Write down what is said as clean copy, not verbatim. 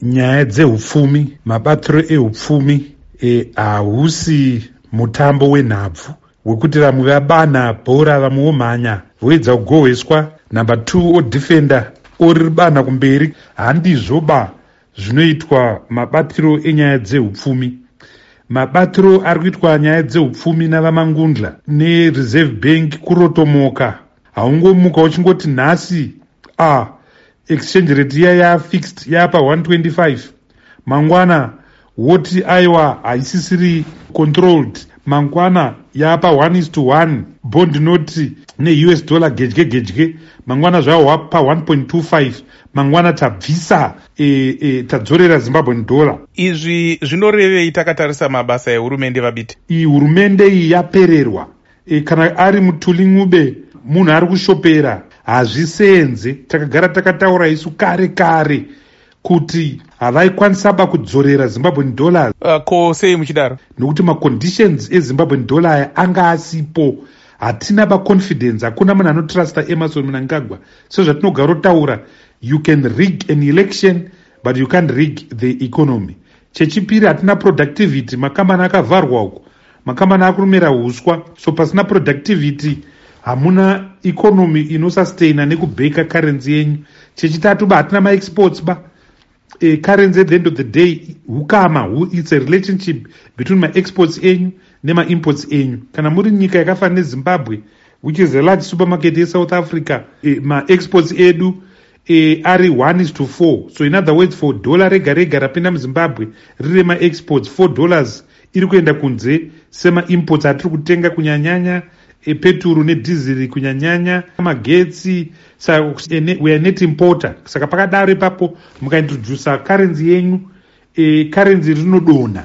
nyaya dzehupfumi, mabatiro ehupfumi hausi mutambo wenhabvu wekuti vamwe vabana bhora vamwe vomhanya voedza kugohweswa. Number 2 odhifenda ori bana kumberi. Handizvoba zvinoitwa mabatiro enyaya dzehupfumi. Mabatiro ari kuitwa nyaya dzehupfumi navamangundla nereserve bank kurotomoka. Haungomuka uchingoti nhasi exchange rate iya yafixed yapa 125, mangwana woti aiwa haisisiri controlled, mangwana yapa 1:1 bond note neUS dollar gedye, mangwana zvavo wapa 1.25, mangwana tabvisa tadzorera Zimbabwean dollar. Izvi zvinorevei takatarisa mabasa ehurumende vabiti? Hurumende iyi yapererwa. Kana ari Mutuli munhu ari kushopera hazvisenze. Takagara takataura isu kare kuti havaikwanisaba kudzorera Zimbabwean dollars. Ko sei muchidaro? Nokuti maconditions eZimbabwean dollar aya anga asipo. Hatina confidence, hakuna munhu anotrusta Emerson Mnangagwa. So zvatinogara taura, you can rig an election but you can't rig the economy. Chechipiri, hatina productivity, makambani akavharwa huko, makambani akurumira huswa, so pasina productivity hamuna economy inosustaina nekubeka currency yenyu. Chechitatu hatina maexports currency at the end of the day it's a relationship between my exports enyu nema imports enyu. Kana muri nyika yakafanana neZimbabwe, which is a large supermarket yeSouth Africa, ma exports edu ari 1:4. So in other words, for dollar rega rapinda muZimbabwe riri ma exports, $4 iri kuenda kunze sema imports atiri kutenga kunyanyanya peturu nedhiziri kunyanyanya magetsi. We are net importer. Saka pakadaro ipapo mukaintroduce currency yenyu, currency rinodona.